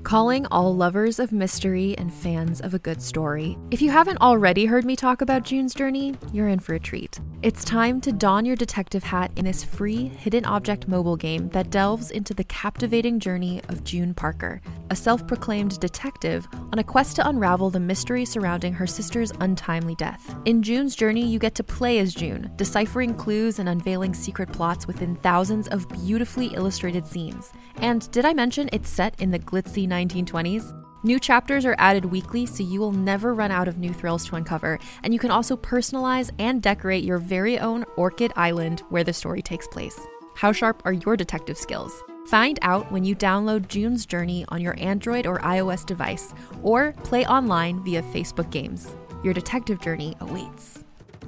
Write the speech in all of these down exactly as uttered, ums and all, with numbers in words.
Calling all lovers of mystery and fans of a good story. If you haven't already heard me talk about June's Journey, you're in for a treat. It's time to don your detective hat in this free hidden object mobile game that delves into the captivating journey of June Parker, a self-proclaimed detective on a quest to unravel the mystery surrounding her sister's untimely death. In June's Journey, you get to play as June, deciphering clues and unveiling secret plots within thousands of beautifully illustrated scenes. And did I mention it's set in the glitzy nineteen twenties? New chapters are added weekly, so you will never run out of new thrills to uncover, and you can also personalize and decorate your very own Orchid Island where the story takes place. How sharp are your detective skills? Find out when you download June's Journey on your Android or iOS device, or play online via Facebook Games. Your detective journey awaits.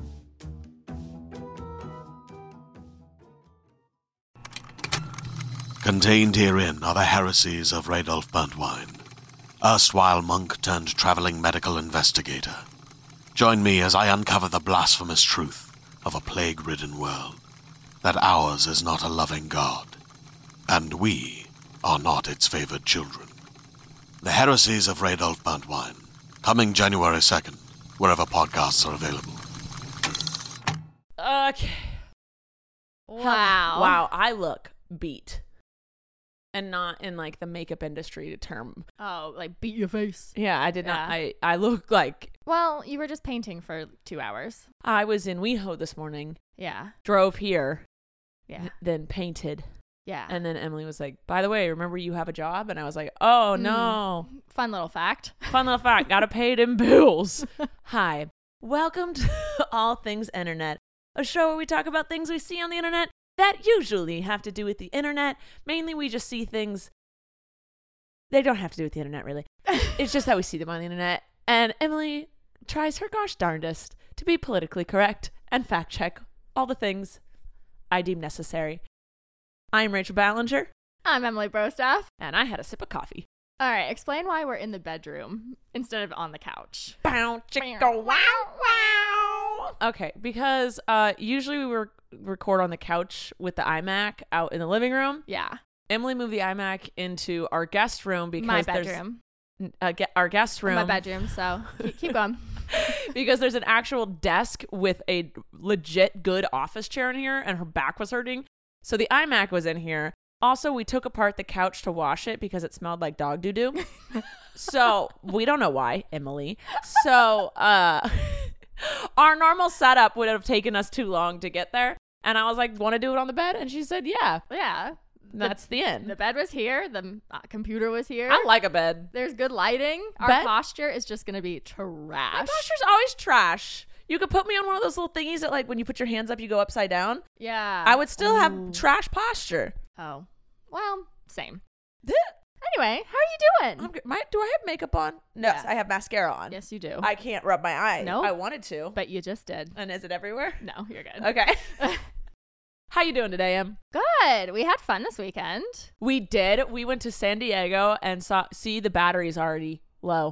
Contained herein are the heresies of Radolf Burntwine, erstwhile monk turned traveling medical investigator. Join me as I uncover the blasphemous truth of a plague-ridden world, that ours is not a loving God, and we are not its favored children. The heresies of Radolf Burntwine, coming January second, wherever podcasts are available. Okay. Wow. Wow, I look beat. And not in like the makeup industry term. Oh, like beat your face. Yeah, I did Yeah. not. I, I look like Well, you were just painting for two hours. I was in WeHo this morning, Yeah. drove here, Yeah. th- then painted. Yeah. And then Emily was like, by the way, remember you have a job? And I was like, oh, Mm. no. Fun little fact. Fun little fact. Gotta pay them bills. Hi. Welcome to All Things Internet, a show where we talk about things we see on the internet that usually have to do with the internet. Mainly, we just see things. They don't have to do with the internet, really. It's just that we see them on the internet. And Emily tries her gosh darndest to be politically correct and fact check all the things I deem necessary. I'm Rachel Ballinger, I'm Emily Brostaff. and I had a sip of coffee. All right, explain why we're in the bedroom instead of on the couch. Bow, chicka, wow, wow. Okay, because uh, usually we were record on the couch with the iMac out in the living room. Yeah. Emily moved the iMac into our guest room because My there's bedroom. uh, ge- our guest room. My bedroom, so keep, keep going. Because there's an actual desk with a legit good office chair in here, and her back was hurting. So the iMac was in here. Also, we took apart the couch to wash it because it smelled like dog doo-doo. So we don't know why, Emily. So uh, our normal setup would have taken us too long to get there. And I was like, want to do it on the bed? And she said, yeah. Yeah. That's the end. The bed was here. The uh, computer was here. I like a bed. There's good lighting. Our Bed? posture is just going to be trash. My posture's always trash. You could put me on one of those little thingies that, like, when you put your hands up, you go upside down. Yeah. I would still Ooh. have trash posture. Oh. Well, same. Th- Anyway, how are you doing? I'm good. My, do I have makeup on? No, Yeah. I have mascara on. Yes, you do. I can't rub my eye. Nope. I wanted to. But you just did. And is it everywhere? No, you're good. Okay. How you doing today, Em? Good. We had fun this weekend. We did. We went to San Diego and saw. See, the battery's already low.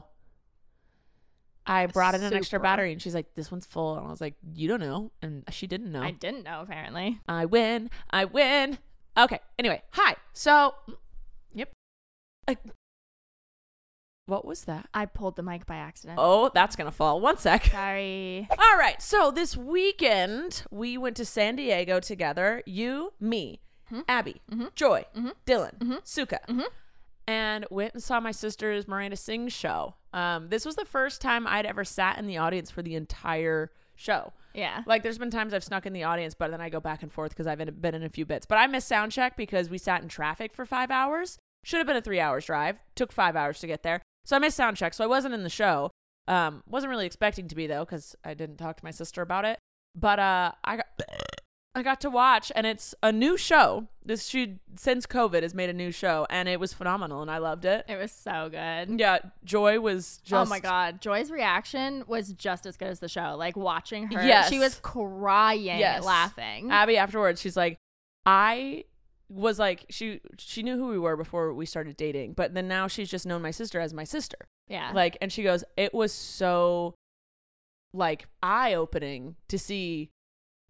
I brought in an extra Super. battery, and she's like, "This one's full," and I was like, "You don't know," and she didn't know. I didn't know, apparently. I win. I win. Okay. Anyway, hi. So, yep. Uh, what was that? I pulled the mic by accident. Oh, that's gonna fall. One sec. Sorry. All right. So this weekend we went to San Diego together. You, me, Mhm. Abby, Mhm. Joy, Mhm. Dylan, Mhm. Suka, Mhm. and went and saw my sister's Miranda Sings show. Um, this was the first time I'd ever sat in the audience for the entire show. Yeah. Like, there's been times I've snuck in the audience, but then I go back and forth because I've been in a few bits. But I missed sound check because we sat in traffic for five hours. Should have been a three hours drive. Took five hours to get there. So I missed sound check. So I wasn't in the show. Um, wasn't really expecting to be, though, because I didn't talk to my sister about it. But uh, I got I got to watch, and it's a new show. This she since COVID has made a new show, and it was phenomenal, and I loved it. It was so good. Yeah, Joy was just Oh my God. Joy's reaction was just as good as the show. Like watching her. Yes. She was crying, Yes. laughing. Abby afterwards, she's like, I was like, she she knew who we were before we started dating, but then now she's just known my sister as my sister. yeah. Like, and she goes, it was so like eye opening to see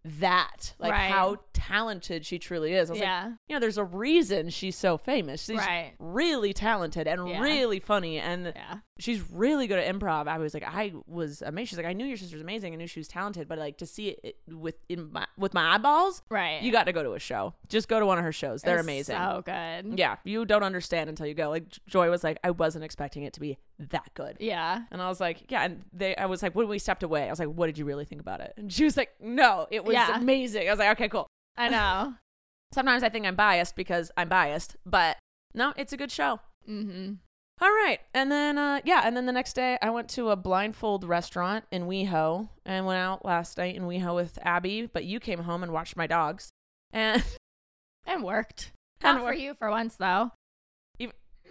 that, like Right. how talented she truly is. I was Yeah. like, you know, there's a reason she's so famous. She's Right. really talented and Yeah. really funny, and Yeah. she's really good at improv. I was like, I was amazed. She's like, I knew your sister's amazing. I knew she was talented, but like to see it with in my with my eyeballs, Right. you got to go to a show. Just go to one of her shows. They're It's amazing. So good. Yeah, you don't understand until you go. Like Joy was like, I wasn't expecting it to be that good. Yeah. And I was like, yeah. And they, I was like, when we stepped away, I was like, what did you really think about it? And she was like, no, it was Yeah. amazing. I was like, okay, cool. I know. Sometimes I think I'm biased because I'm biased, but no, it's a good show. Mm-hmm. All right. And then, uh, yeah. And then the next day I went to a blindfold restaurant in WeHo and went out last night in WeHo with Abby, but you came home and watched my dogs. And, And worked. And Not for worked. you for once, though. Even-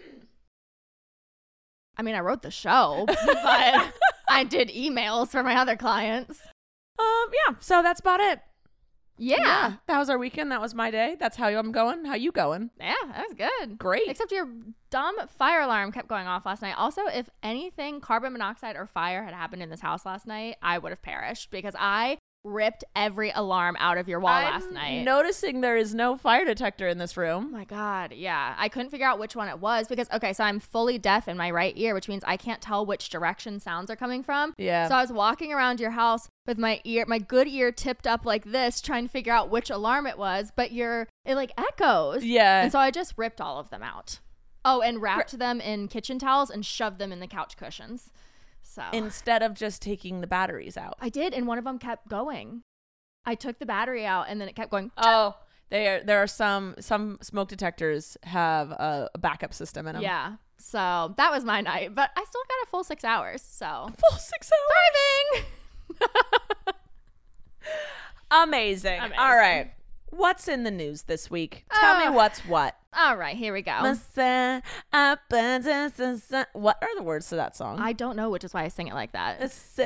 I mean, I wrote the show, but I did emails for my other clients. um, yeah. So that's about it. Yeah. That was our weekend. That was my day. That's how I'm going. How you going? Yeah, that was good. Great. Except your dumb fire alarm kept going off last night. Also, if anything, carbon monoxide or fire had happened in this house last night, I would have perished because I ripped every alarm out of your wall I'm last night. noticing there is no fire detector in this Oh room. my God. Yeah. I couldn't figure out which one it was because, okay, so I'm fully deaf in my right ear, which means I can't tell which direction sounds are coming from. Yeah. So I was walking around your house with my ear, my good ear tipped up like this, trying to figure out which alarm it was, but your, it like echoes. Yeah. And so I just ripped all of them out. Oh, and wrapped them in kitchen towels and shoved them in the couch cushions. So Instead of just taking the batteries out. I did, and one of them kept going. I took the battery out, and then it kept going. Oh, there there are some some smoke detectors have a, a backup system in them. Yeah. So that was my night, but I still got a full six hours. So Full six hours. thriving. Amazing. Amazing. All right. What's in the news this week? Tell me Uh, what's what. All right, here we go. What are the words to that song? I don't know, which is why I sing it like that.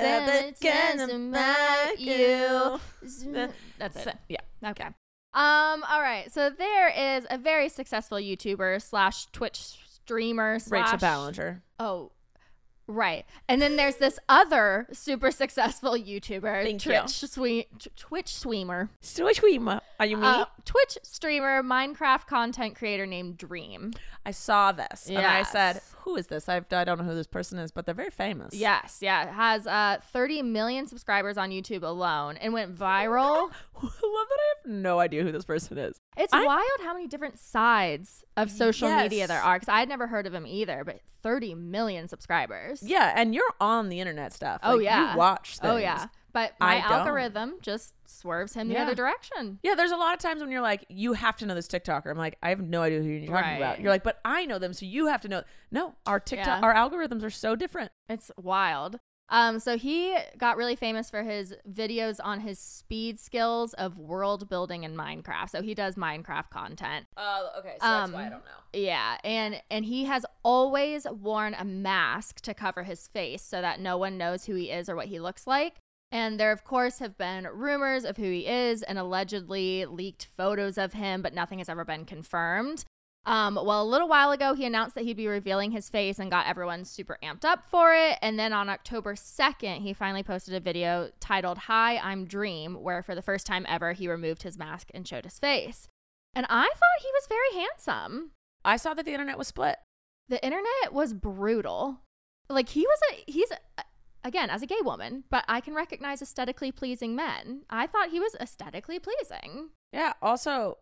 That's it. Yeah. Okay. Um. All right. So there is a very successful YouTuber slash Twitch streamer slash Rachel Ballinger. Oh, right. And then there's this other super successful YouTuber, Thank Twitch you. swe- t- Twitch streamer, Switch Weema. Are you me? uh, Twitch streamer, Minecraft content creator named Dream. I saw this and I Yes. said, "Who is this? I've, I don't know who this person is, but they're very famous." Yes, yeah, it has uh thirty million subscribers on YouTube alone and went viral. I love that I have no idea who this person is. It's I- wild how many different sides of social Yes. media there are, because I had never heard of him either, but thirty million subscribers. Yeah, and you're on the internet stuff. Oh, Like, yeah. You watch things. Oh, yeah. But my I don't. algorithm just swerves him the Yeah. other direction. Yeah, there's a lot of times when you're like, you have to know this TikToker. I'm like, I have no idea who you're talking Right. about. You're like, but I know them, so you have to know. No, our TikTok, Yeah. our algorithms are so different. It's wild. Um, so he got really famous for his videos on his speed skills of world building in Minecraft. So he does Minecraft content. Oh, okay. so that's why I don't know. Yeah, and and he has always worn a mask to cover his face so that no one knows who he is or what he looks like. And there, of course, have been rumors of who he is and allegedly leaked photos of him, but nothing has ever been confirmed. Um, well, a little while ago, he announced that he'd be revealing his face and got everyone super amped up for it. And then on October second, he finally posted a video titled Hi, I'm Dream, where for the first time ever, he removed his mask and showed his face. And I thought he was very handsome. I saw that the internet was split. The internet was brutal. Like, he was a, he's, a, again, as a gay woman, but I can recognize aesthetically pleasing men. I thought he was aesthetically pleasing. Yeah. Also,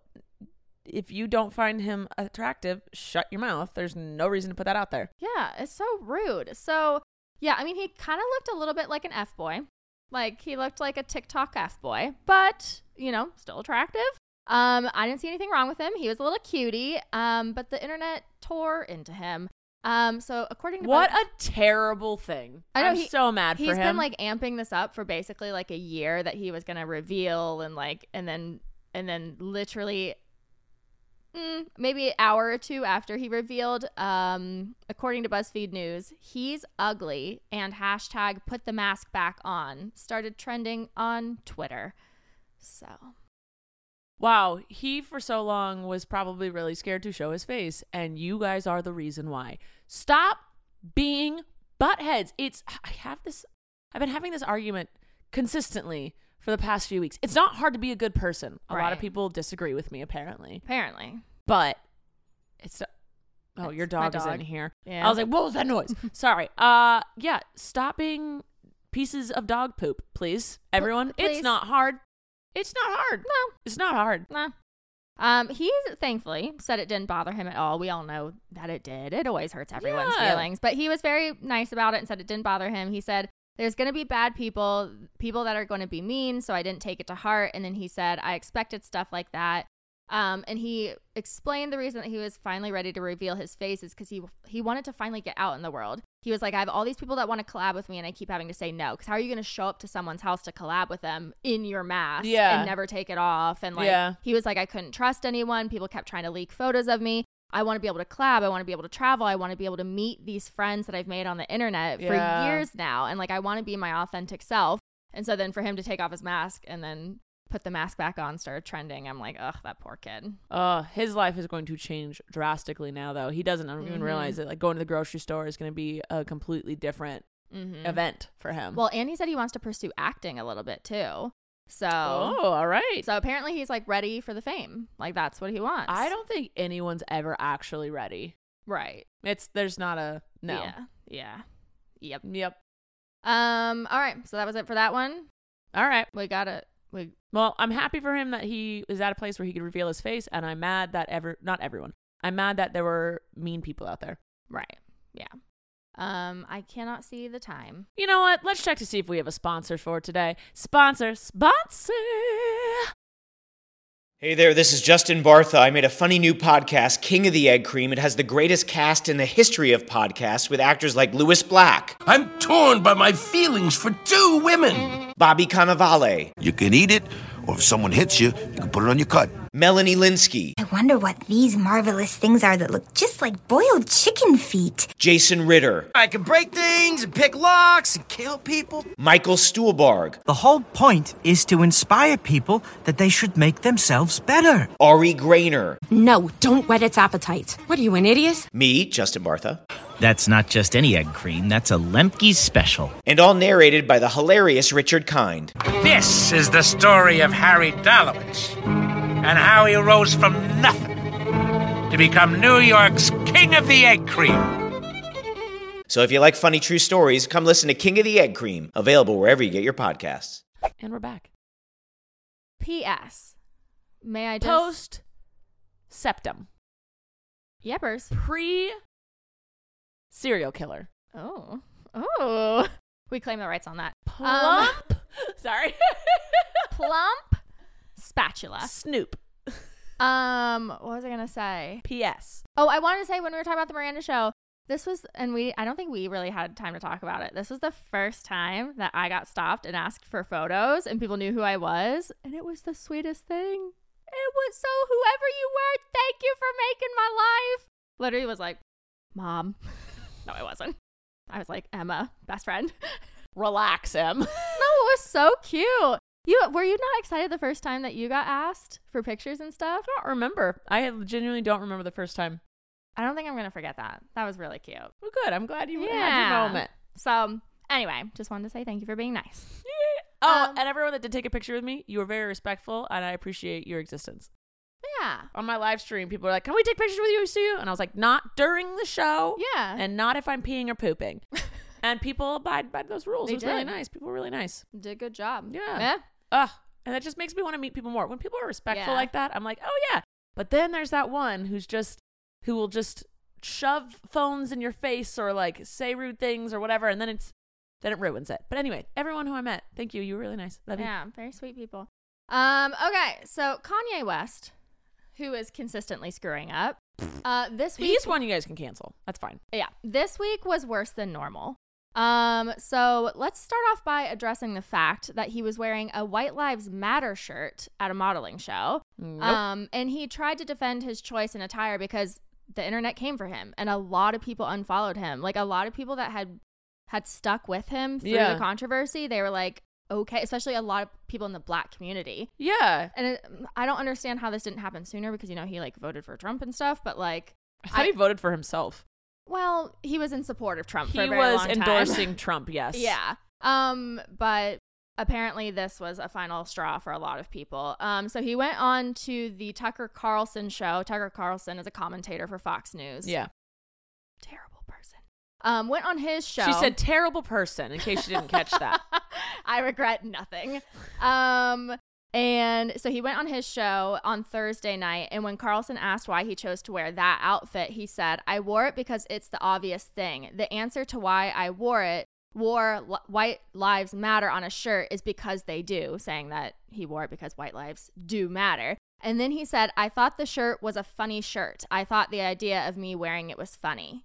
if you don't find him attractive, shut your mouth. There's no reason to put that out there. Yeah, it's so rude. So, yeah, I mean, he kind of looked a little bit like an F-boy. Like, he looked like a TikTok F-boy, but, you know, still attractive. Um, I didn't see anything wrong with him. He was a little cutie, um, but the internet tore into him. Um, so according to What Buzz- a terrible thing. I know, I'm he- so mad for he's him. been like amping this up for basically like a year that he was gonna reveal, and like, and then, and then literally, mm, maybe an hour or two after he revealed, um, according to BuzzFeed News, he's ugly, and hashtag put the mask back on started trending on Twitter. So. Wow, he for so long was probably really scared to show his face, and you guys are the reason why. Stop being buttheads. It's I have this I've been having this argument consistently for the past few weeks. It's not hard to be a good person. A Right. lot of people disagree with me, apparently. Apparently. But it's... Oh, It's your my dog is in dog. here. Yeah. I was like, what was that noise? Sorry. Uh, yeah, stop being pieces of dog poop, please. Everyone, please. it's not hard. It's not hard. No. It's not hard. Nah. Um, he thankfully said it didn't bother him at all. We all know that it did. It always hurts everyone's Yeah. feelings. But he was very nice about it and said it didn't bother him. He said, there's going to be bad people, people that are going to be mean, so I didn't take it to heart. And then he said, I expected stuff like that. Um, and he explained the reason that he was finally ready to reveal his face is because he he wanted to finally get out in the world. He was like, I have all these people that want to collab with me, and I keep having to say no. Because how are you going to show up to someone's house to collab with them in your mask Yeah. and never take it off? And like, Yeah. he was like, I couldn't trust anyone. People kept trying to leak photos of me. I want to be able to collab. I want to be able to travel. I want to be able to meet these friends that I've made on the internet Yeah. for years now. And like, I want to be my authentic self. And so then for him to take off his mask and then put the mask back on, started trending. I'm like, ugh, that poor kid. Uh, his life is going to change drastically now, though. He doesn't even Mhm. realize it. Like, going to the grocery store is going to be a completely different Mm-hmm. event for him. Well, and he said he wants to pursue acting a little bit too. So, oh, all right. so apparently he's like ready for the fame. Like that's what he wants. I don't think anyone's ever actually ready. Right. It's there's not a no. Yeah. Yeah. Yep. Yep. Um. All right. So that was it for that one. All right. We got it. We. Well, I'm happy for him that he is at a place where he could reveal his face, and I'm mad that ever not everyone. I'm mad that there were mean people out there. Right. Yeah. Um. I cannot see the time. You know what? Let's check to see if we have a sponsor for today. Sponsor, sponsor. Hey there, this is Justin Bartha. I made a funny new podcast, King of the Egg Cream. It has the greatest cast in the history of podcasts with actors like Louis Black, I'm torn by my feelings for two women. Bobby Cannavale, You can eat it, or if someone hits you, you can put it on your cut. Melanie Linsky, I wonder what these marvelous things are that look just like boiled chicken feet. Jason Ritter, I can break things and pick locks and kill people. Michael Stuhlbarg, The whole point is to inspire people that they should make themselves better. Ari Grainer, No, don't whet its appetite. What are you, an idiot? me, Justin Bartha, That's not just any egg cream, that's a Lemke's special. and all narrated by the hilarious Richard Kind. This is the story of Harry Dalowitz and how he rose from nothing to become New York's King of the Egg Cream. So if you like funny true stories, come listen to King of the Egg Cream, available wherever you get your podcasts. And we're back. P S. May I just Post septum. Yepers. Pre serial killer. Oh. Oh. We claim the rights on that. Plump. Sorry. Plump spatula. Snoop. Um, what was I gonna say? P S. Oh, I wanted to say when we were talking about the Miranda show, this was, and we, I don't think we really had time to talk about it. This was the first time that I got stopped and asked for photos, and people knew who I was, and it was the sweetest thing. It was so, whoever you were, thank you for making my life. Literally was like, Mom. No, I wasn't. I was like, Emma, best friend. Relax him. No, it was so cute. You were you not excited the first time that you got asked for pictures and stuff? I don't remember. I genuinely don't remember the first time. I don't think I'm gonna forget that. That was really cute. Well, good. I'm glad you had Yeah. your moment. So anyway, just wanted to say thank you for being nice. Oh, Um, and everyone that did take a picture with me, you were very respectful, and I appreciate your existence. Yeah. On my live stream, people were like, "Can we take pictures with you, Sue?" And I was like, "Not during the show, Yeah. and not if I'm peeing or pooping." And people abide by those rules. They it was really did. nice. People were really nice. Did a good job. Yeah. Yeah. Ugh. And that just makes me want to meet people more. When people are respectful Yeah. like that, I'm like, oh yeah. But then there's that one who's just, who will just shove phones in your face or like say rude things or whatever, and then it's, then it ruins it. But anyway, everyone who I met, thank you. You were really nice. Love you. Yeah, very sweet people. Um, okay, so Kanye West, who is consistently screwing up, uh, this week He's one you guys can cancel. That's fine. Yeah, this week was worse than normal. Um, so let's start off by addressing the fact that he was wearing a White Lives Matter shirt at a modeling show. Nope. Um, and he tried to defend his choice in attire because the internet came for him, and a lot of people unfollowed him. Like a lot of people that had had stuck with him through Yeah. the controversy, they were like, okay, especially a lot of people in the Black community. Yeah. And it, I don't understand how this didn't happen sooner because, you know, he like voted for Trump and stuff, but like, I thought I- he voted for himself. well, he was in support of Trump for He a very was long time. endorsing Trump, yes. Yeah. Um, but apparently this was a final straw for a lot of people. Um, so he went on to the Tucker Carlson show. Tucker Carlson is a commentator for Fox News. Yeah. Terrible person. Um, went on his show. She said terrible person, in case you didn't catch that. I regret nothing. Um, and so he went on his show on Thursday night, and when Carlson asked why he chose to wear that outfit, he said, I wore it because it's the obvious thing. The answer to why I wore it, wore L- White Lives Matter on a shirt is because they do, saying that he wore it because white lives do matter. And then he said, I thought the shirt was a funny shirt. I thought the idea of me wearing it was funny.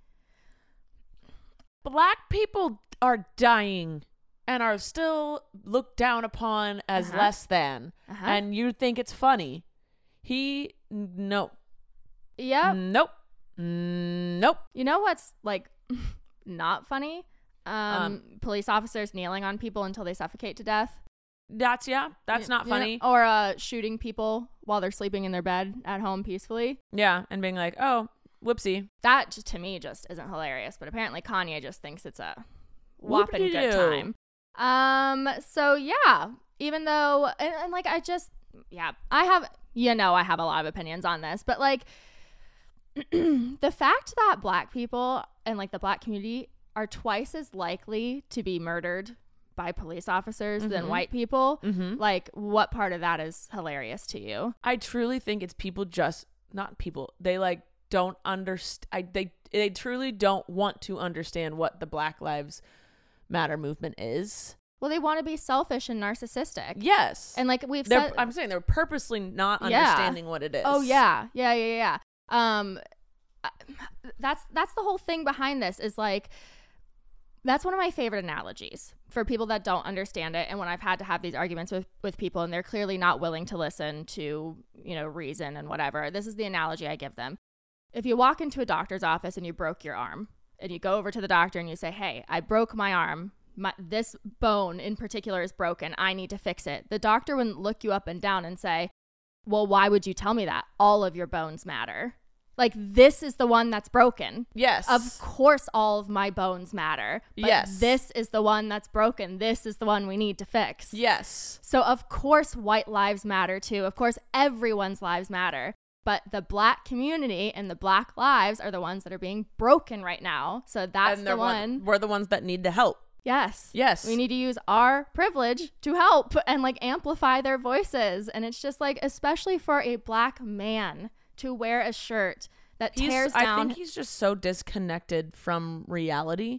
Black people are dying and are still looked down upon as Uh-huh. less than. Uh-huh. And you think it's funny. He, no. Yep. Nope. Nope. You know what's like not funny? Um, Um, police officers kneeling on people until they suffocate to death. That's, yeah, that's Y- not you know, funny. or uh, shooting people while they're sleeping in their bed at home peacefully. Yeah, and being like, oh, whoopsie. That just, to me just isn't hilarious. But apparently Kanye just thinks it's a whopping good Whoop-de-doo. time. Um. So yeah, even though and, and like I just yeah I have you know I have a lot of opinions on this, but like the fact that black people and like the black community are twice as likely to be murdered by police officers than Mhm. white people, Mhm. like what part of that is hilarious to you? I truly think it's people just, not people, they like don't understand, they, they truly don't want to understand what the Black Lives Matter movement is. Well, they want to be selfish and narcissistic. Yes. And like we've They're, said, I'm saying they're purposely not Yeah. understanding what it is. Oh yeah, yeah, yeah, yeah. Um, uh, that's that's the whole thing behind this. Is like that's one of my favorite analogies for people that don't understand it. And when I've had to have these arguments with with people, and they're clearly not willing to listen to you know reason and whatever, this is the analogy I give them. If you walk into a doctor's office and you broke your arm, and you go over to the doctor and you say, "Hey, I broke my arm. My, this bone in particular is broken. I need to fix it." The doctor wouldn't look you up and down and say, well, why would you tell me that? All of your bones matter. Like, this is the one that's broken. Yes. Of course, all of my bones matter. But Yes. this is the one that's broken. This is the one we need to fix. Yes. So, of course, white lives matter too. Of course, everyone's lives matter. But the black community and the black lives are the ones that are being broken right now. So that's And the they're one. We're the ones that need the help. Yes. Yes. We need to use our privilege to help and like amplify their voices. And it's just like, especially for a black man to wear a shirt that He's, tears I down. think he's just so disconnected from reality.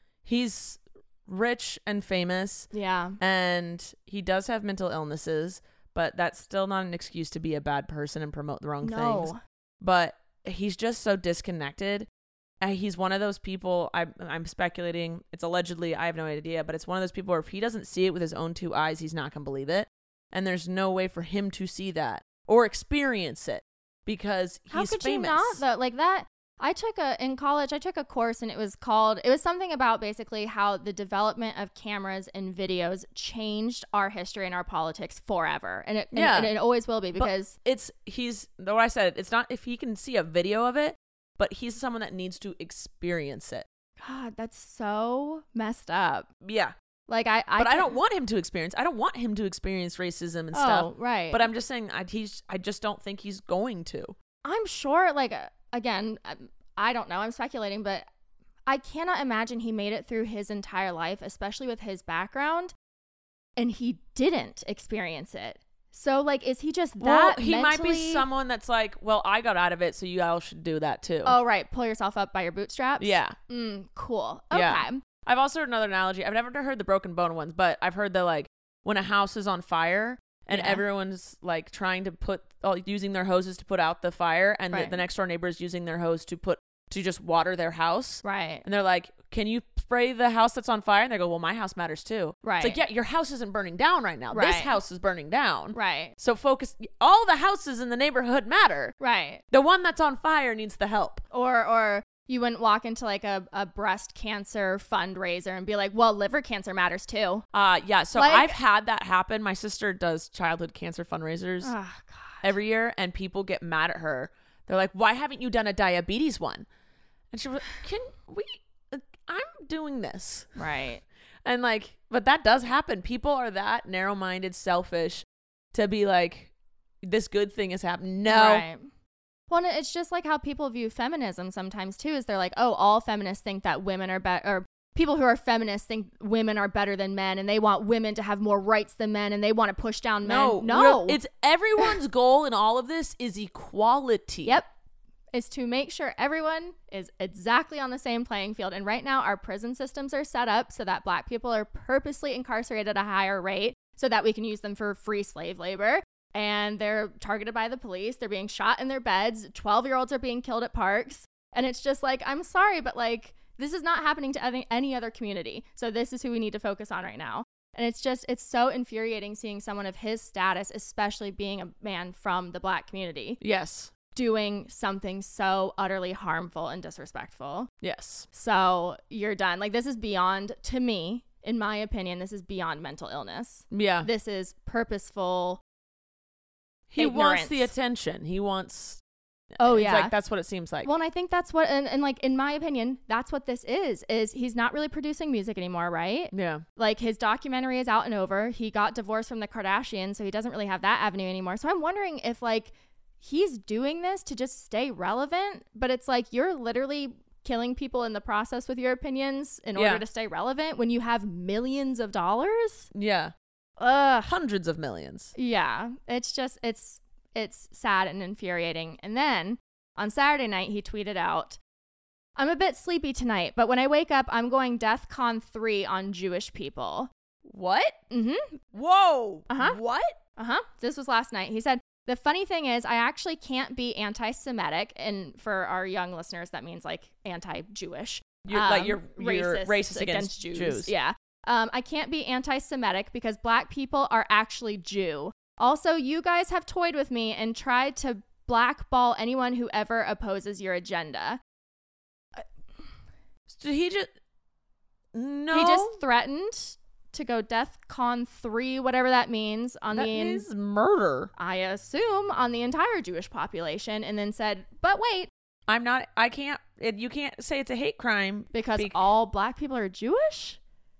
He's rich and famous. Yeah. And he does have mental illnesses, but that's still not an excuse to be a bad person and promote the wrong No. things. But he's just so disconnected. And he's one of those people, I'm, I'm speculating, it's allegedly, I have no idea, but it's one of those people where if he doesn't see it with his own two eyes, he's not going to believe it. And there's no way for him to see that or experience it because he's How could famous. you not though? Like that. I took a, in college, I took a course and it was called, it was something about basically how the development of cameras and videos changed our history and our politics forever. And it, and- Yeah. and, it always will be But because it's, he's, though I said it, it's not if he can see a video of it, but he's someone that needs to experience it. God, that's so messed up. Yeah. Like I, I But I can't- don't want him to experience. I don't want him to experience racism and Oh, stuff. right. But I'm just saying, I he's. I just don't think he's going to. I'm sure, like, uh, again, um, I don't know. I'm speculating, but I cannot imagine he made it through his entire life, especially with his background, and he didn't experience it. So, like, is he just that Well, he might be mentally- someone that's like, well, I got out of it, so you all should do that too. Oh, right. Pull yourself up by your bootstraps? Yeah. Mm, cool. Okay. Yeah. I've also heard another analogy. I've never heard the broken bone ones, but I've heard that like when a house is on fire and Yeah. everyone's like trying to put, oh, using their hoses to put out the fire, and Right. the, the next door neighbor is using their hose to put to just water their house. Right. And they're like, can you spray the house that's on fire? And they go, well, my house matters too. Right. It's like, yeah, your house isn't burning down right now. This Right. house is burning down. Right. So focus. All the houses in the neighborhood matter. Right. The one that's on fire needs the help. Or, or you wouldn't walk into like a, a breast cancer fundraiser and be like, well, liver cancer matters too. Uh, yeah. So Like- I've had that happen. My sister does childhood cancer fundraisers Oh, God. every year, and people get mad at her. They're like, why haven't you done a diabetes one? And she was like, can we, uh, I'm doing this. Right. And like, But that does happen. People are that narrow-minded, selfish to be like, this good thing is happening. No. Right. Well, it's just like how people view feminism sometimes too, is they're like, oh, all feminists think that women are better, or people who are feminists think women are better than men, and they want women to have more rights than men, and they want to push down men. No, no. It's everyone's goal in all of this is equality. Yep. Is to make sure everyone is exactly on the same playing field. And right now our prison systems are set up so that Black people are purposely incarcerated at a higher rate so that we can use them for free slave labor. And they're targeted by the police. They're being shot in their beds. twelve-year-olds are being killed at parks. And it's just like, I'm sorry, but like, this is not happening to any, any other community. So this is who we need to focus on right now. And it's just, it's so infuriating seeing someone of his status, especially being a man from the Black community. Yes. Doing something so utterly harmful and disrespectful. Yes. So you're done. Like, this is beyond, to me, in my opinion, this is beyond mental illness. Yeah. This is purposeful. He ignorance. wants the attention. He wants. Oh, it's yeah. Like, that's what it seems like. Well, and I think that's what, and, and like, in my opinion, that's what this is, is he's not really producing music anymore, right? Yeah. Like, his documentary is out and over. He got divorced from the Kardashians, so he doesn't really have that avenue anymore. So I'm wondering if, like, he's doing this to just stay relevant, but it's like, you're literally killing people in the process with your opinions in order Yeah. to stay relevant when you have millions of dollars. Yeah. Ugh. Hundreds of millions. Yeah. It's just, it's, it's sad and infuriating. And then on Saturday night, he tweeted out, I'm a bit sleepy tonight, but when I wake up, I'm going DEFCON three on Jewish people. What? Mm-hmm. Whoa. Uh-huh. What? Uh-huh. This was last night. He said, the funny thing is, I actually can't be anti-Semitic. And for our young listeners, that means like anti-Jewish. You're, um, like you're, you're racist, racist against, Jews. Jews. Yeah. Um, I can't be anti-Semitic because Black people are actually Jew. Also, you guys have toyed with me and tried to blackball anyone who ever opposes your agenda. Did he just... No. He just threatened to go DEFCON three, whatever that means, on that the... That is murder. I assume on the entire Jewish population, and then said, but wait. I'm not... I can't... It, you can't say it's a hate crime. Because be- all Black people are Jewish?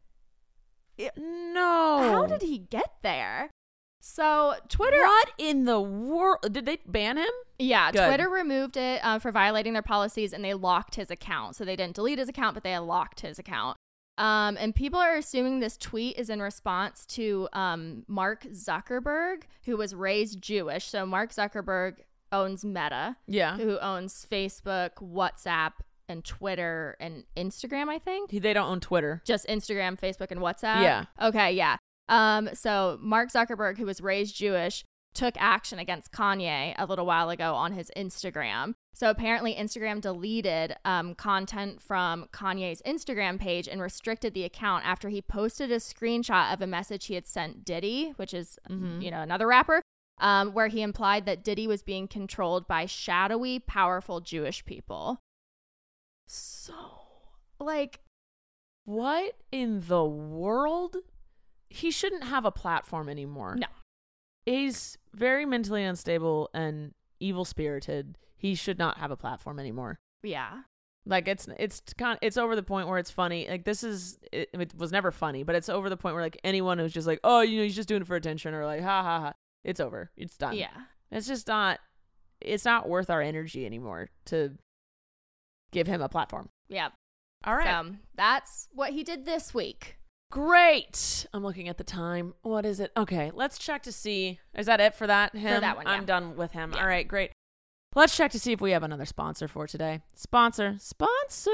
It, no. How did he get there? So Twitter... What in the world? Did they ban him? Yeah, Good. Twitter removed it uh, for violating their policies, and they locked his account. So they didn't delete his account, but they had locked his account. Um, and people are assuming this tweet is in response to um, Mark Zuckerberg, who was raised Jewish. So Mark Zuckerberg owns Meta, Yeah. who owns Facebook, WhatsApp, and Twitter and Instagram, I think. He, they don't own Twitter. Just Instagram, Facebook, and WhatsApp? Yeah. Okay, yeah. Um, so Mark Zuckerberg, who was raised Jewish, took action against Kanye a little while ago on his Instagram. So apparently Instagram deleted um, content from Kanye's Instagram page and restricted the account after he posted a screenshot of a message he had sent Diddy, which is, Mm-hmm. you know, another rapper, um, where he implied that Diddy was being controlled by shadowy, powerful Jewish people. So, like... What in the world? He shouldn't have a platform anymore. No. He's very mentally unstable and evil-spirited. He should not have a platform anymore. Yeah. Like, it's it's kind of, it's over the point where it's funny. Like, this is it, it was never funny, but it's over the point where like anyone who's just like, oh, you know, he's just doing it for attention, or like, ha ha ha, it's over, it's done. Yeah. It's just not. It's not worth our energy anymore to give him a platform. Yeah. All right. So that's what he did this week. Great. I'm looking at the time. What is it? Okay, let's check to see. Is that it for that? Him? For that one, yeah. I'm done with him. Yeah. All right, great. Let's check to see if we have another sponsor for today. Sponsor. Sponsor.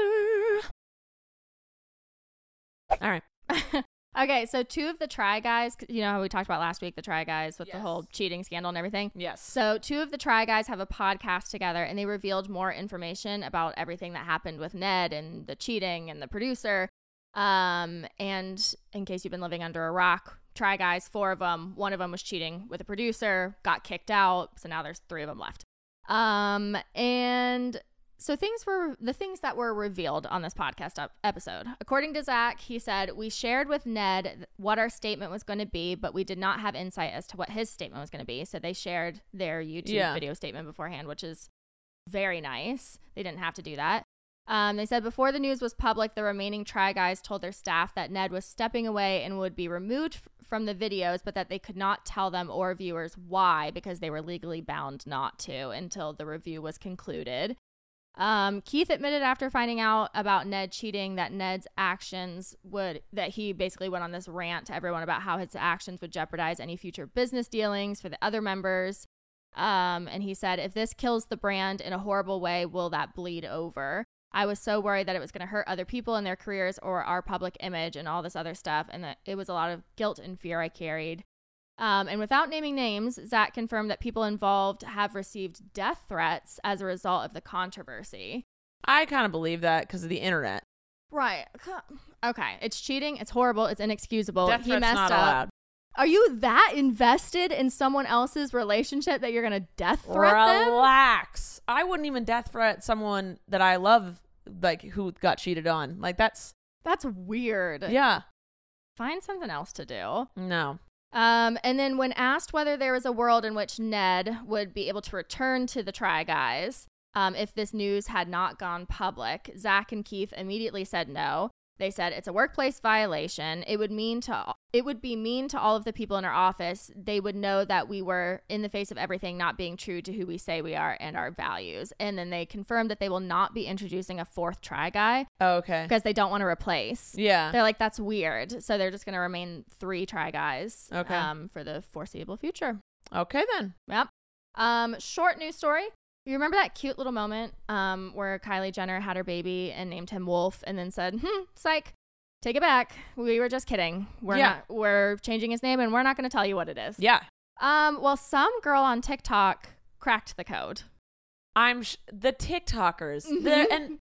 All right. Okay, so two of the Try Guys, you know how we talked about last week, the Try Guys with Yes. the whole cheating scandal and everything? Yes. So two of the Try Guys have a podcast together, and they revealed more information about everything that happened with Ned and the cheating and the producer. Um, and in case you've been living under a rock, Try Guys, four of them, one of them was cheating with a producer, got kicked out, so now there's three of them left. Um, and so things were, the things that were revealed on this podcast ep- episode. According to Zach, he said, we shared with Ned what our statement was going to be, but we did not have insight as to what his statement was going to be. So they shared their YouTube Yeah. video statement beforehand, which is very nice. They didn't have to do that. Um, they said before the news was public, the remaining Try Guys told their staff that Ned was stepping away and would be removed f- from the videos, but that they could not tell them or viewers why, because they were legally bound not to until the review was concluded. Um, Keith admitted after finding out about Ned cheating that Ned's actions would, that he basically went on this rant to everyone about how his actions would jeopardize any future business dealings for the other members. Um, and he said, if this kills the brand in a horrible way, will that bleed over? I was so worried that it was going to hurt other people in their careers or our public image and all this other stuff. And that it was a lot of guilt and fear I carried. Um, and without naming names, Zach confirmed that people involved have received death threats as a result of the controversy. I kind of believe that because of the internet. Right. Okay. It's cheating. It's horrible. It's inexcusable. Death he threats messed not up. allowed. Are you that invested in someone else's relationship that you're going to death threat them? Relax. I wouldn't even death threat someone that I love, like, who got cheated on. Like, that's... That's weird. Yeah. Find something else to do. No. Um, and then when asked whether there was a world in which Ned would be able to return to the Try Guys, um, if this news had not gone public, Zach and Keith immediately said no. They said it's a workplace violation. It would mean to it would be mean to all of the people in our office. They would know that we were, in the face of everything, not being true to who we say we are and our values. And then they confirmed that they will not be introducing a fourth Try Guy. Oh, okay. Because they don't want to replace. Yeah. They're like, that's weird. So they're just going to remain three Try Guys. Okay. Um, for the foreseeable future. Okay, then. Yep. Um, short news story. You remember that cute little moment um, where Kylie Jenner had her baby and named him Wolf and then said, hmm, psych, take it back. We were just kidding. We're Yeah. not, we're changing his name and we're not going to tell you what it is. Yeah. Um, well, some girl on TikTok cracked the code. I'm sh- the TikTokers. Mhm. The- and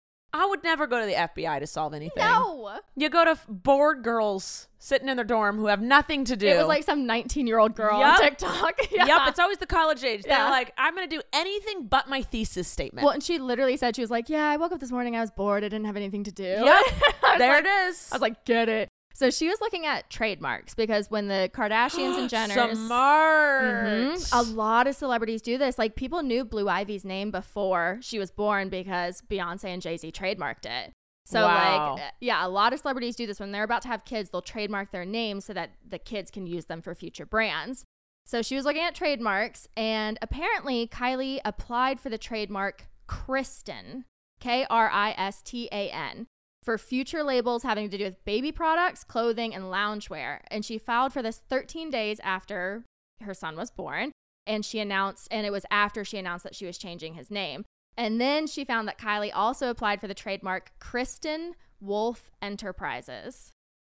I would never go to the F B I to solve anything. No. You go to f- bored girls sitting in their dorm who have nothing to do. It was like some nineteen-year-old girl Yep. on TikTok. Yeah. Yep, it's always the college age. They're Yeah. like, I'm going to do anything but my thesis statement. Well, and she literally said, she was like, yeah, I woke up this morning, I was bored, I didn't have anything to do. Yep. I was There like- it is. I was like, get it. So she was looking at trademarks because when the Kardashians and Jenners, Smart. Mhm, a lot of celebrities do this. Like people knew Blue Ivy's name before she was born because Beyonce and Jay-Z trademarked it. So Wow. like, yeah, a lot of celebrities do this when they're about to have kids. They'll trademark their names so that the kids can use them for future brands. So she was looking at trademarks, and apparently Kylie applied for the trademark Kristen, K R I S T A N, for future labels having to do with baby products, clothing, and loungewear. And she filed for this thirteen days after her son was born. And she announced, and it was after she announced that she was changing his name. And then she found that Kylie also applied for the trademark Kristen Wolf Enterprises.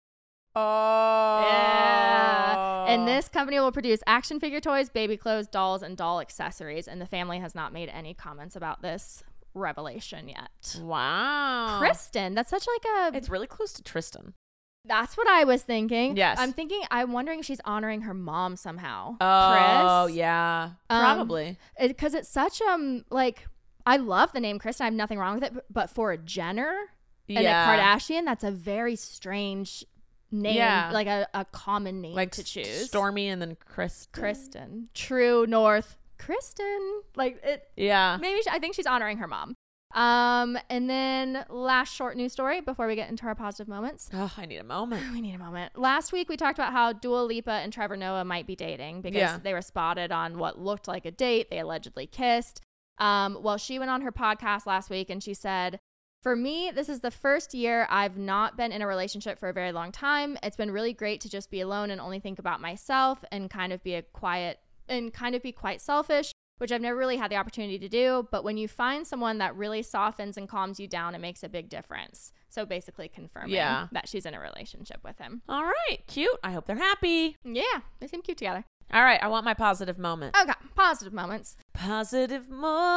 Oh. Yeah. And this company will produce action figure toys, baby clothes, dolls, and doll accessories. And the family has not made any comments about this revelation yet. Wow. Kristen, that's such like a... It's really close to Tristan. That's what I was thinking. Yes. I'm thinking, I'm wondering if she's honoring her mom somehow. Oh, Chris. yeah. Um, Probably. Because it, it's such, um, like, I love the name Kristen. I have nothing wrong with it. But for a Jenner and Yeah. a Kardashian, that's a very strange name. Yeah. Like a, a common name Like to choose. Stormy and then Kristen. Kristen. True North. Kristen. Like, it. Yeah. Maybe she, I think she's honoring her mom. Um, and then last short news story before we get into our positive moments. Oh, I need a moment. We need a moment. Last week we talked about how Dua Lipa and Trevor Noah might be dating because Yeah. they were spotted on what looked like a date. They allegedly kissed. Um, well, she went on her podcast last week and she said, "For me, this is the first year I've not been in a relationship for a very long time. It's been really great to just be alone and only think about myself and kind of be a quiet and kind of be quite selfish, which I've never really had the opportunity to do. But when you find someone that really softens and calms you down, it makes a big difference." So basically confirming Yeah. that she's in a relationship with him. All right. Cute. I hope they're happy. Yeah, they seem cute together. All right. I want my positive moment. Okay, positive moments. Positive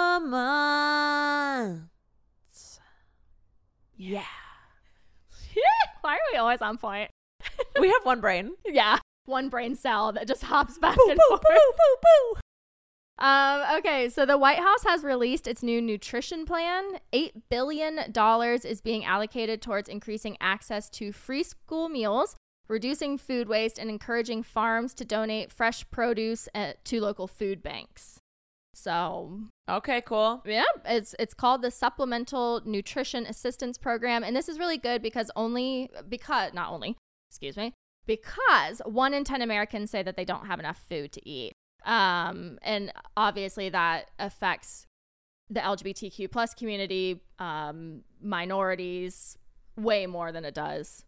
moments. Yeah. Why are we always on point? We have one brain. Yeah, one brain cell that just hops back Boo, and boo, forth. boo, boo, boo. Um, okay, so the White House has released its new nutrition plan. eight billion dollars is being allocated towards increasing access to free school meals, reducing food waste, and encouraging farms to donate fresh produce uh, to local food banks. So okay, cool. Yeah, it's it's called the Supplemental Nutrition Assistance Program, and this is really good because only because not only, excuse me, because one in ten Americans say that they don't have enough food to eat. Um, and obviously that affects the L G B T Q plus community, um, minorities way more than it does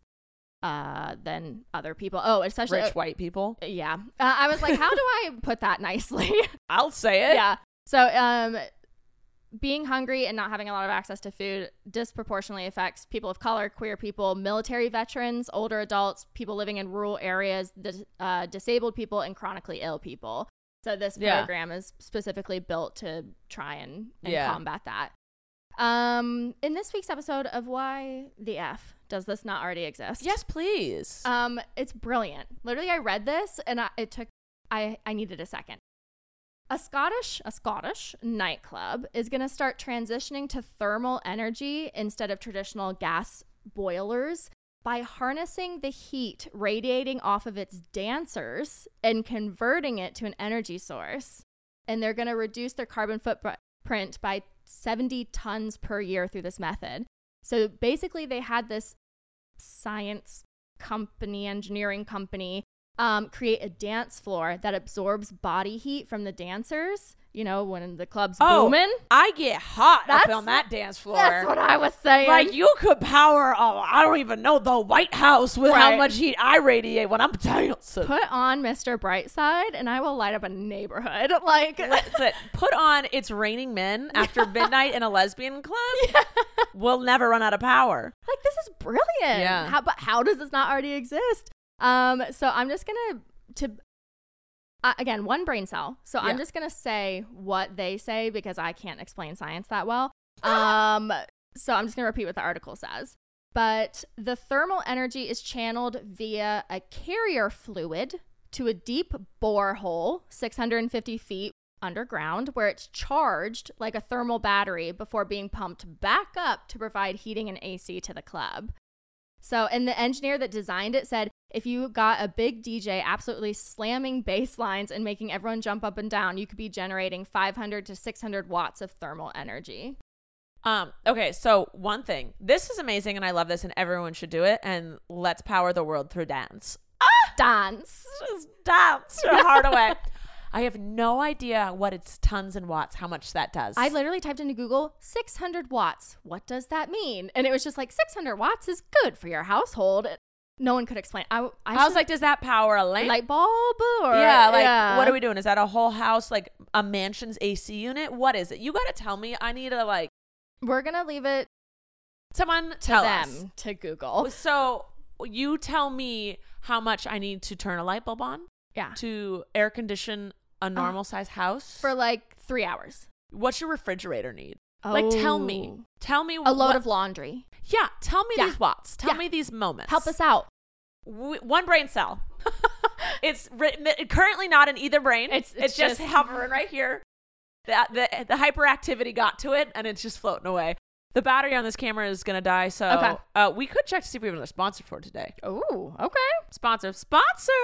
uh than other people. Oh, especially rich white people. Yeah. Uh, I was like, how do I put that nicely? I'll say it. Yeah. So um being hungry and not having a lot of access to food disproportionately affects people of color, queer people, military veterans, older adults, people living in rural areas, dis- uh, disabled people, and chronically ill people. So this Yeah. program is specifically built to try and, and Yeah. combat that. Um, in this week's episode of Why the F Does This Not Already Exist? Yes, please. Um, it's brilliant. Literally, I read this and I, it took, I, I needed a second. A Scottish, a Scottish nightclub is going to start transitioning to thermal energy instead of traditional gas boilers by harnessing the heat radiating off of its dancers and converting it to an energy source. And they're going to reduce their carbon footprint by seventy tons per year through this method. So basically they had this science company, engineering company, um, create a dance floor that absorbs body heat from the dancers. You know, when the club's oh, booming. I get hot That's- up on that dance floor. That's what I was saying. Like, you could power, oh, I don't even know, the White House with how Right. much heat I radiate when I'm dancing. Put on Mister Brightside and I will light up a neighborhood. Like, Listen, put on It's Raining Men after midnight in a lesbian club. Yeah. We'll never run out of power. like this is brilliant. Yeah. How, but how does this not already exist? Um, so I'm just gonna to uh, again one brain cell. So Yeah. I'm just gonna say what they say because I can't explain science that well. Um, so I'm just gonna repeat what the article says. But the thermal energy is channeled via a carrier fluid to a deep borehole, six hundred fifty feet underground, where it's charged like a thermal battery before being pumped back up to provide heating and A C to the club. So, and the engineer that designed it said, if you got a big D J absolutely slamming bass lines and making everyone jump up and down, you could be generating five hundred to six hundred watts of thermal energy. Um, okay, so one thing. This is amazing and I love this and everyone should do it. And let's power the world through dance. Ah! Dance. Just dance your heart away. I have no idea what it's tons and watts, how much that does. I literally typed into Google six hundred watts. What does that mean? And it was just like six hundred watts is good for your household. No one could explain. I, I, I was like, does that power a lamp? light bulb or yeah, like yeah. what are we doing? Is that a whole house, like a mansion's A C unit? What is it? You got to tell me. I need to like. We're gonna leave it Someone to tell them us. to Google. So you tell me how much I need to turn a light bulb on. Yeah. To air condition a normal uh, size house for like three hours. What's your refrigerator need? Oh. Like, tell me. Tell me. A load what, of laundry. Yeah. Tell me yeah. these watts. Tell yeah. me these moments. Help us out. W- one brain cell. It's written, currently not in either brain. It's, it's, it's just, just hovering right here. The, the, the hyperactivity got to it, and it's just floating away. The battery on this camera is going to die, so okay. uh, we could check to see if we have another sponsor for today. Oh, okay. Sponsor. Sponsor!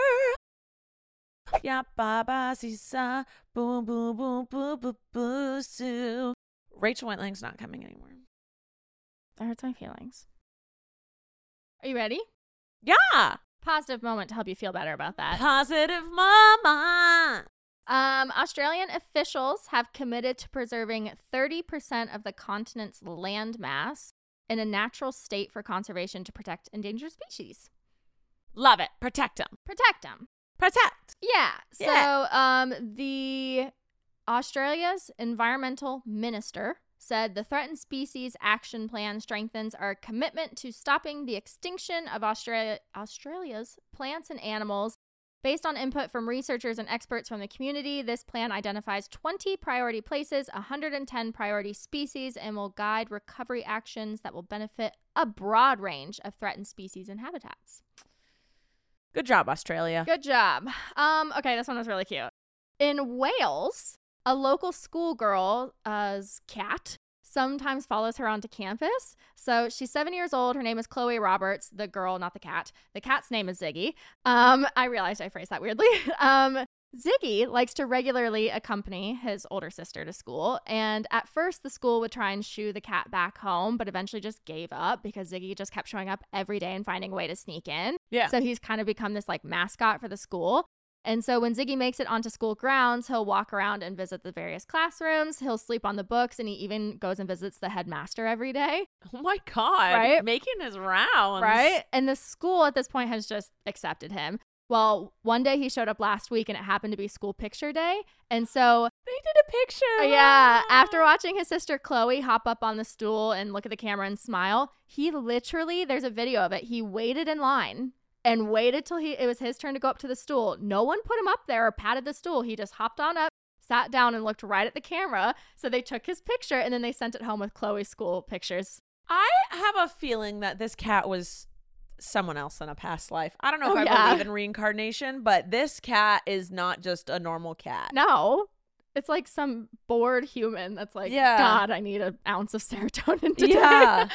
Yeah, baba, sisa, boom, boom, boom, boom, boom, boom, soo. Rachel Whitelang's not coming anymore. That hurts my feelings. Are you ready? Yeah. Positive moment to help you feel better about that. Positive mama. Um, Australian officials have committed to preserving thirty percent of the continent's land mass in a natural state for conservation to protect endangered species. Love it. Protect them. Protect them. Protect. Yeah. So Yeah. um, the Australia's environmental minister said the Threatened Species Action Plan strengthens our commitment to stopping the extinction of Australia, Australia's plants and animals. Based on input from researchers and experts from the community, this plan identifies twenty priority places, one hundred ten priority species, and will guide recovery actions that will benefit a broad range of threatened species and habitats. Good job, Australia. Good job. Um, okay, this one was really cute. In Wales, a local schoolgirl's uh, cat sometimes follows her onto campus. So she's seven years old. Her name is Chloe Roberts. The girl, not the cat. The cat's name is Ziggy. Um, I realized I phrased that weirdly. um, Ziggy likes to regularly accompany his older sister to school, and at first the school would try and shoo the cat back home, but eventually just gave up because Ziggy just kept showing up every day and finding a way to sneak in. Yeah. So he's kind of become this like mascot for the school. And so when Ziggy makes it onto school grounds, he'll walk around and visit the various classrooms. He'll sleep on the books, and he even goes and visits the headmaster every day. Oh my God. Right? Making his rounds. Right? And the school at this point has just accepted him. Well, one day he showed up last week, and it happened to be school picture day. And so they did a picture. Yeah. After watching his sister Chloe hop up on the stool and look at the camera and smile, he literally, there's a video of it, he waited in line and waited till he it was his turn to go up to the stool. No one put him up there or patted the stool. He just hopped on up, sat down, and looked right at the camera. So they took his picture, and then they sent it home with Chloe's school pictures. I have a feeling that this cat was someone else in a past life. I don't know if Oh, I yeah. believe in reincarnation, but this cat is not just a normal cat. No. It's like some bored human that's like, Yeah. God, I need an ounce of serotonin today. Yeah.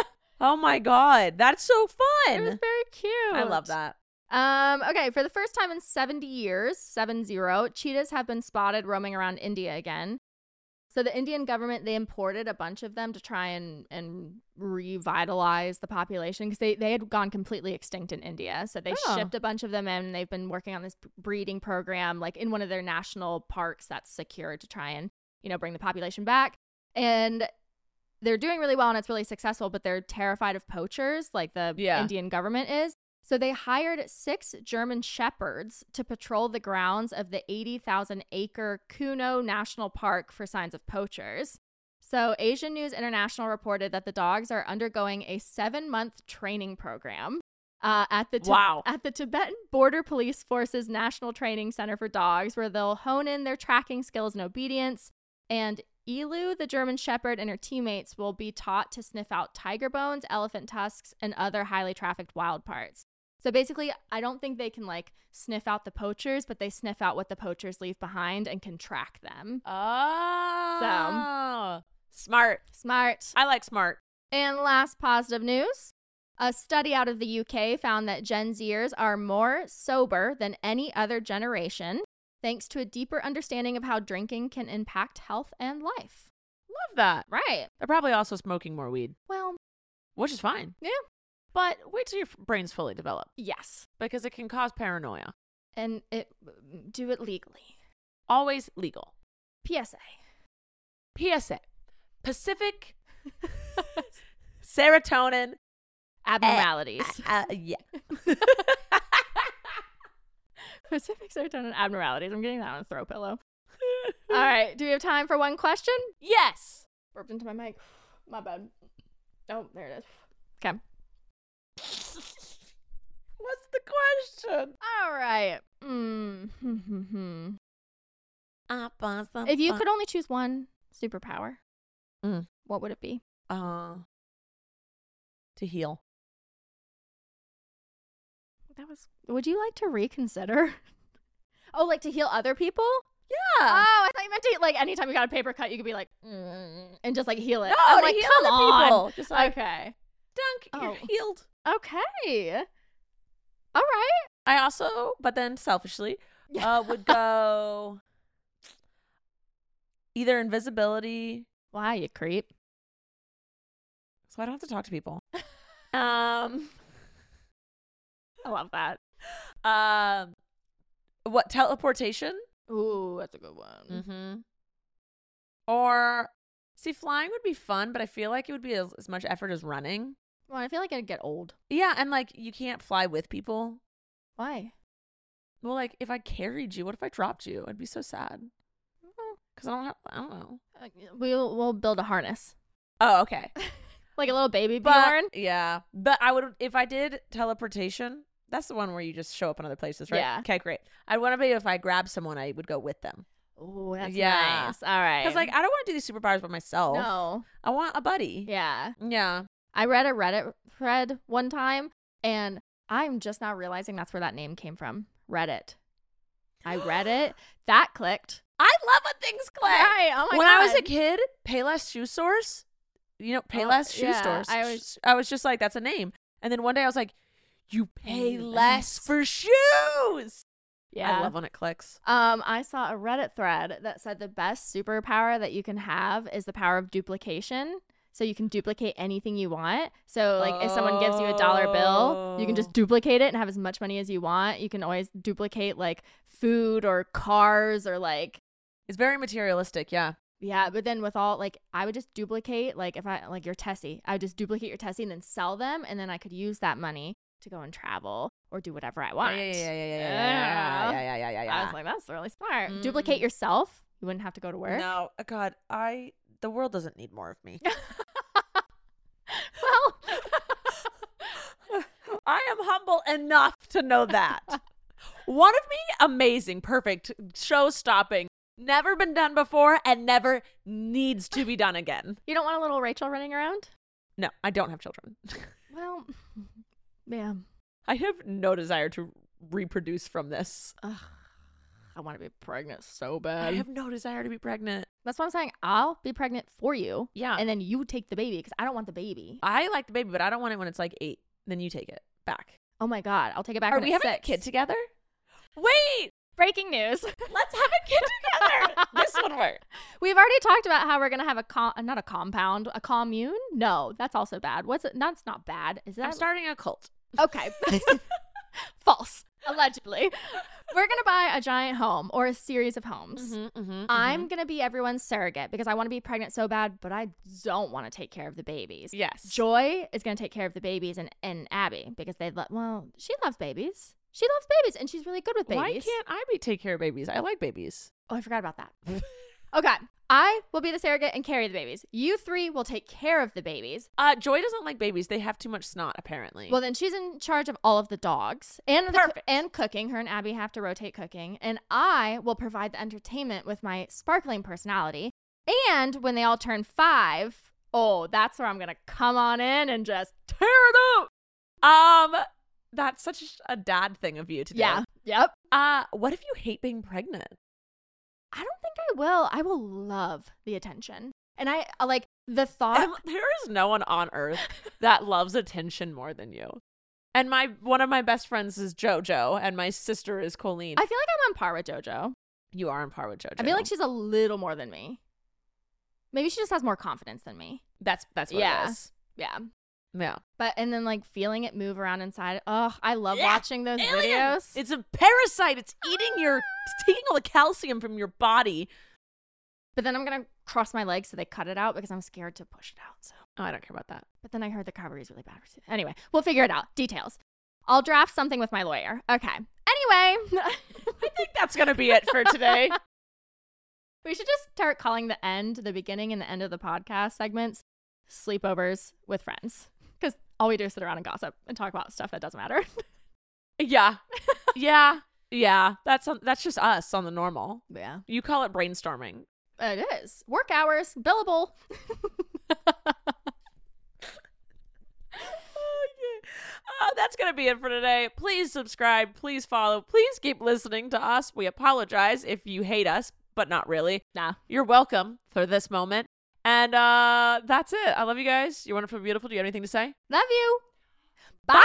Oh my God. That's so fun. It was very cute. I love that. Um, okay, for the first time in seventy years, seven zero, cheetahs have been spotted roaming around India again. So the Indian government, they imported a bunch of them to try and, and revitalize the population because they, they had gone completely extinct in India. So they Oh. shipped a bunch of them in. And they've been working on this breeding program, like in one of their national parks that's secured to try and, you know, bring the population back. And they're doing really well and it's really successful, but they're terrified of poachers like the Yeah. Indian government is. So they hired six German shepherds to patrol the grounds of the eighty thousand acre Kuno National Park for signs of poachers. So Asian News International reported that the dogs are undergoing a seven-month training program uh, at the Ti- Wow. at the Tibetan Border Police Force's National Training Center for Dogs, where they'll hone in their tracking skills and obedience. And Elu, the German shepherd, and her teammates will be taught to sniff out tiger bones, elephant tusks, and other highly trafficked wild parts. So basically, I don't think they can like sniff out the poachers, but they sniff out what the poachers leave behind and can track them. Oh. Smart. Smart. I like smart. And last positive news. A study out of the U K found that Gen Zers are more sober than any other generation, thanks to a deeper understanding of how drinking can impact health and life. Love that. Right. They're probably also smoking more weed, Well, which is fine. yeah. But wait till your f- brain's fully developed Yes. because it can cause paranoia. And it do it legally. Always legal. P S A. P S A. Pacific serotonin Abnormalities. Uh, uh, yeah. Pacific serotonin abnormalities. I'm getting that on a throw pillow. All right. Do we have time for one question? Yes. Burped into my mic. My bad. Oh, there it is. Okay. What's the question? All right. Mm-hmm. Uh, If you could only choose one superpower, Mm. what would it be? uh, to heal. That was. Would you like to reconsider? Oh, like to heal other people? Yeah. Oh, I thought you meant to like anytime you got a paper cut, you could be like mm, and just like heal it. No, I'm to like, heal come other on. people. Just like, Okay. dunk, Oh. you're healed. Okay. All right. I also, but then selfishly, uh, would go either invisibility, Wow, you creep. so I don't have to talk to people. um, I love that. um, what teleportation? Ooh, that's a good one. Mm-hmm. Or see, flying would be fun, but I feel like it would be as, as much effort as running. Well, I feel like I'd get old. Yeah, and like you can't fly with people. Why? Well, like if I carried you, what if I dropped you? I'd be so sad. Because I don't have, I don't know. Uh, we'll we'll build a harness, Oh, okay. like a little baby But Bjorn. yeah, but I would if I did teleportation. That's the one where you just show up in other places, right? Yeah. Okay, great. I'd want to be if I grab someone, I would go with them. Oh, that's Yeah. nice. All right. Because like I don't want to do these superpowers by myself. no. I want a buddy. Yeah. Yeah. I read a Reddit thread one time, and I'm just now realizing that's where that name came from. Reddit. I read it. That clicked. I love when things click. Right. Oh my when god. I was a kid, Payless Shoe Stores, you know, Payless Shoe yeah, Stores. I was- I was just like, that's a name. And then one day I was like, you pay less for shoes. Yeah. I love when it clicks. Um, I saw a Reddit thread that said the best superpower that you can have is the power of duplication. So you can duplicate anything you want. So like oh. if someone gives you a dollar bill, you can just duplicate it and have as much money as you want. You can always duplicate like food or cars or like. It's very materialistic. Yeah. Yeah. But then with all like I would just duplicate like if I like your Tessie, I would just duplicate your Tessie and then sell them. And then I could use that money to go and travel or do whatever I want. Yeah, yeah, yeah, yeah, yeah, yeah, yeah, yeah, yeah, yeah. I was like, that's really smart. Mm. Duplicate yourself. You wouldn't have to go to work. No, God, I the world doesn't need more of me. Well, I am humble enough to know that. One of me, amazing, perfect, show-stopping, never been done before, and never needs to be done again. You don't want a little Rachel running around? No, I don't have children. Well, yeah. I have no desire to reproduce from this. Ugh. I want to be pregnant so bad. I have no desire to be pregnant. That's what I'm saying. I'll be pregnant for you. Yeah. And then you take the baby because I don't want the baby. I like the baby, but I don't want it when it's like eight. Then you take it back. Oh my God. I'll take it back Are when we it's having six. a kid together? Wait. Breaking news. Let's have a kid together. This would work. We've already talked about how we're going to have a, com- not a compound, a commune. No, that's also bad. What's it? That's not bad. Is that? I'm starting a cult. Okay. False. Allegedly. We're going to buy a giant home or a series of homes. Mm-hmm, mm-hmm, I'm mm-hmm. going to be everyone's surrogate because I want to be pregnant so bad, but I don't want to take care of the babies. Yes. Joy is going to take care of the babies and, and Abby because they love, well, she loves babies. She loves babies and she's really good with babies. Why can't I be take care of babies? I like babies. Oh, I forgot about that. Okay. I will be the surrogate and carry the babies. You three will take care of the babies. Uh, Joy doesn't like babies. They have too much snot, apparently. Well, then she's in charge of all of the dogs and the Perfect. and cooking. Her and Abby have to rotate cooking. And I will provide the entertainment with my sparkling personality. And when they all turn five, oh, that's where I'm going to come on in and just tear it up. Um, that's such a dad thing of you to do. Yeah. Yep. Uh, what if you hate being pregnant? I don't think I will. I will love the attention. And I uh, like the thought. Um, there is no one on earth that loves attention more than you. And my one of my best friends is JoJo, and my sister is Colleen. I feel like I'm on par with JoJo. You are on par with JoJo. I feel like she's a little more than me. Maybe she just has more confidence than me. That's that's what yeah. it is. Yeah. Yeah. But and then like feeling it move around inside. Oh, I love yeah. watching those Alien. videos. It's a parasite. It's eating your, it's taking all the calcium from your body. But then I'm going to cross my legs so they cut it out because I'm scared to push it out. So oh, I don't care about that. But then I heard the recovery is really bad. Anyway, we'll figure it out. Details. I'll draft something with my lawyer. Okay. Anyway. I think that's going to be it for today. We should just start calling the end, the beginning and the end of the podcast segments, sleepovers with friends. Because all we do is sit around and gossip and talk about stuff that doesn't matter. Yeah. Yeah. Yeah. That's on, that's just us on the normal. Yeah. You call it brainstorming. It is. Work hours, billable. Oh, that's going to be it for today. Please subscribe. Please follow. Please keep listening to us. We apologize if you hate us, but not really. Nah. You're welcome for this moment. And uh, that's it. I love you guys. You're wonderful, beautiful. Do you have anything to say? Love you. Bye.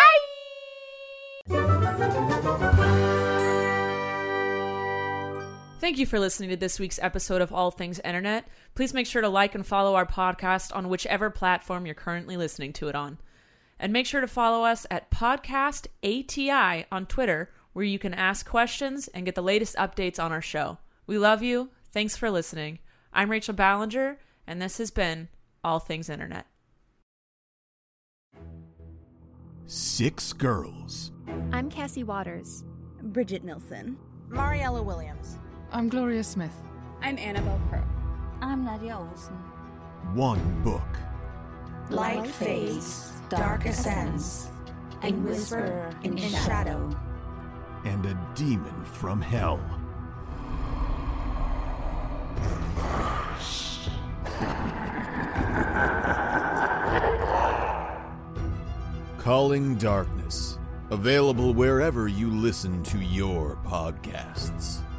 Thank you for listening to this week's episode of All Things Internet. Please make sure to like and follow our podcast on whichever platform you're currently listening to it on. And make sure to follow us at Podcast A T I on Twitter, where you can ask questions and get the latest updates on our show. We love you. Thanks for listening. I'm Rachel Ballinger, and this has been All Things Internet. Six girls. I'm Cassie Waters. Bridget Nilsson. Mariella Williams. I'm Gloria Smith. I'm Annabelle Crow. I'm Nadia Olson. One book. Light fades, dark ascends, and whisper in shadow. And a demon from hell. Calling Darkness. Available wherever you listen to your podcasts.